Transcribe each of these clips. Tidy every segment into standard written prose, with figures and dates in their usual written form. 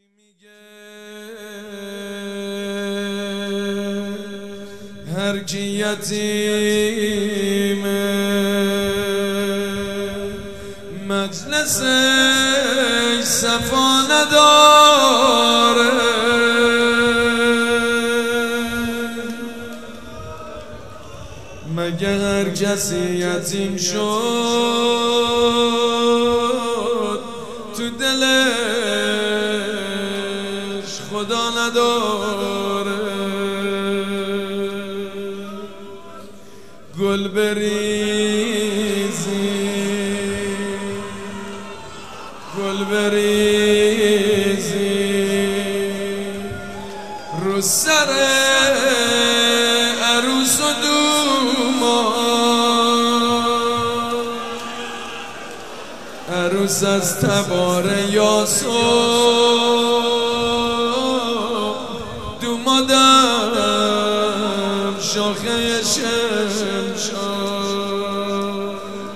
کی میگه هر کی یتیمه مجلسش صفا نداره، مگه هر کسی یتیم شد تو دلش خدا نداره. گل بریزی گل بریزی رو سر عروس و دومان، عروس از تبار یاسو دومادم شاخه شمشاد.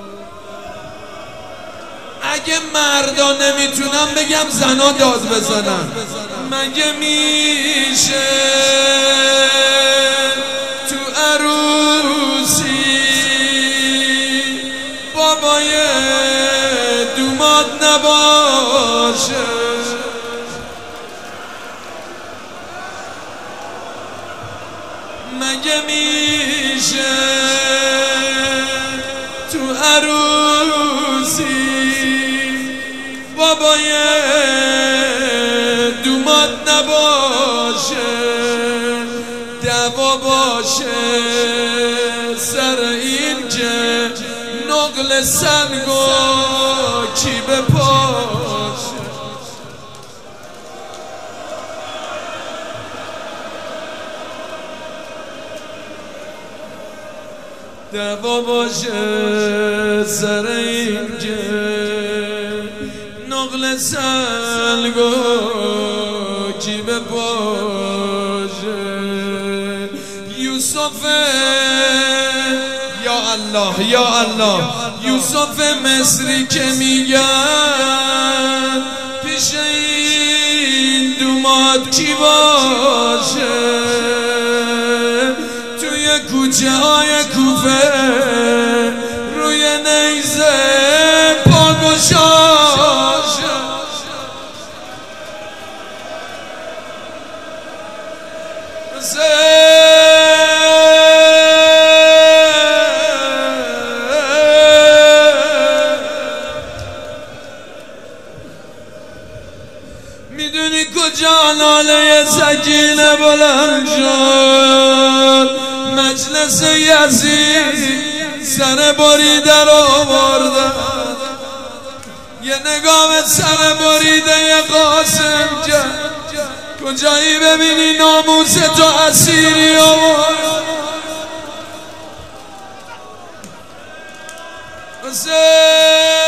اگه مردا نمیتونم بگم زنا داد بزنن. مگه میشه تو عروسی بابای دوماد نباشه؟ مگه میشه تو عروسی بابای دوماد نباشه؟ دعوا باشه سر این که نقل سنگو کی بپاشه؟ دعوا باشه سر این که نقل سنگو کی بپاشه؟ یوسف یا الله یا الله، یوسف مصری که میگن پیش این دوماد کی باشه؟ توی کوچه های کوفه روی نیزه پا گشاشه. میدونی کجا ناله سکینه بلند شد؟ مجلس یزید سر بریده رو آورده، یه نگاه به سر بریده قاسم کرد. کجایی ببینی ناموس تو اسیری آورد؟